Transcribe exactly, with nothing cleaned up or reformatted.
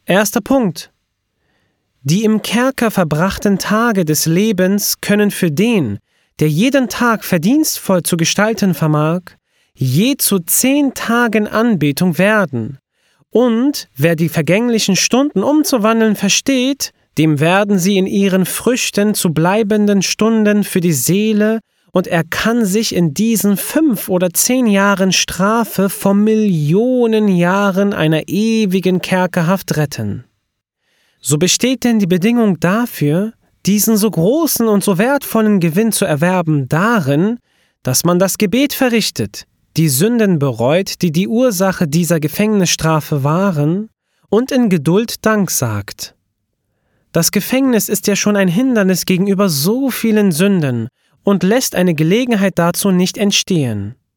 Erster Punkt. Die im Kerker verbrachten Tage des Lebens können für den, der jeden Tag verdienstvoll zu gestalten vermag, je zu zehn Tagen Anbetung werden. Und wer die vergänglichen Stunden umzuwandeln versteht, dem werden sie in ihren Früchten zu bleibenden Stunden für die Seele, und er kann sich in diesen fünf oder zehn Jahren Strafe vor Millionen Jahren einer ewigen Kerkerhaft retten. So besteht denn die Bedingung dafür, diesen so großen und so wertvollen Gewinn zu erwerben, darin, dass man das Gebet verrichtet, die Sünden bereut, die die Ursache dieser Gefängnisstrafe waren, und in Geduld Dank sagt. Das Gefängnis ist ja schon ein Hindernis gegenüber so vielen Sünden und lässt eine Gelegenheit dazu nicht entstehen.